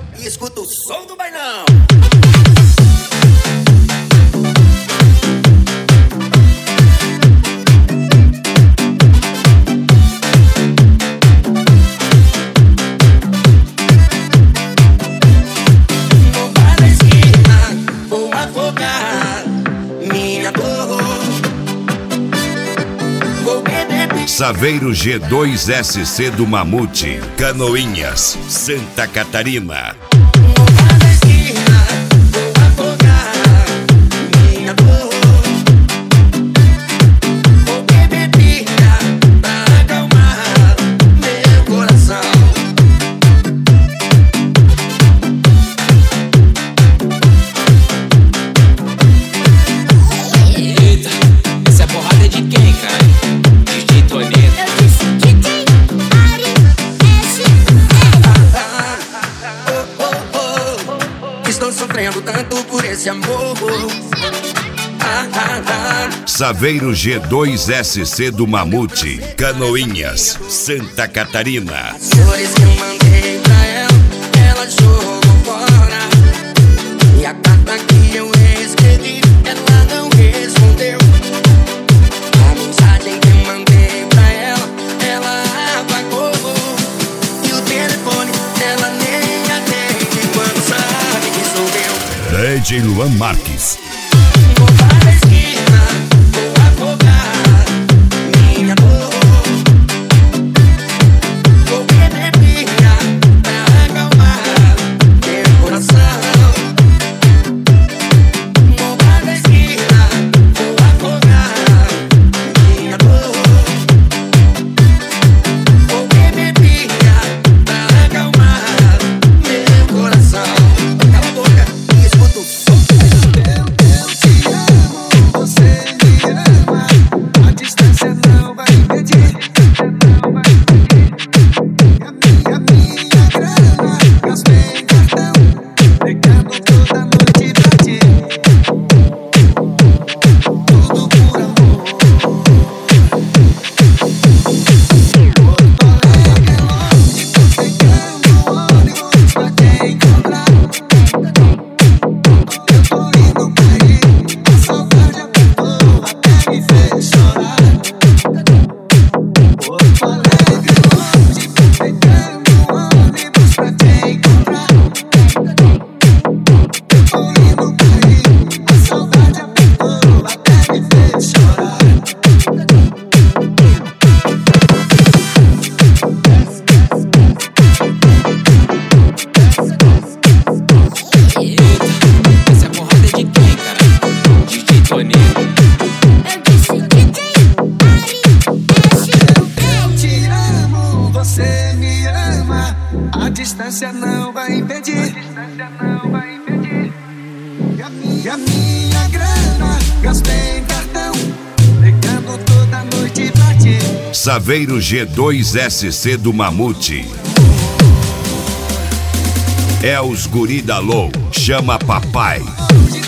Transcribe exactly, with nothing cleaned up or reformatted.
e escuta o som do bailão. Vou para a esquina, vou afogar minha dor. Vou beber. Saveiro G dois S C do Mamute, Canoinhas, Santa Catarina. Vou para a esquina, vou afogar minha dor. Vou beber pinga pra acalmar meu coração. Eita, essa porrada é de quem, cara? D J Toneto. Eu disse que tem Ari S Oh, oh, oh. Estou sofrendo tanto por esse amor. Ah, ah, ah. Saveiro G dois S C do Mamute, Canoinhas, Santa Catarina. As flores que eu mandei pra ela, ela jogou fora. E a carta que eu escrevi, ela não respondeu. A mensagem que eu mandei pra ela, ela apagou. E o telefone, ela nem atende quando sabe que sou eu. D J Luan Marques. Vou para a esquina, vou afogar minha dor. Vou beber pinga pra acalmar meu coração. Vou para a esquina, vou afogar minha dor. Vou beber pinga pra acalmar meu coração. Cala a boca e escuta o som. Essa porrada é de quem, cara? D J Toneto. Eu disse que tem Ari S Eu te amo, você me ama. A distância não vai impedir. E a minha, e a minha grana gastei em cartão, ligando toda noite pra ti. Saveiro G dois S C do Mamute. É os guri da Low, chama papai.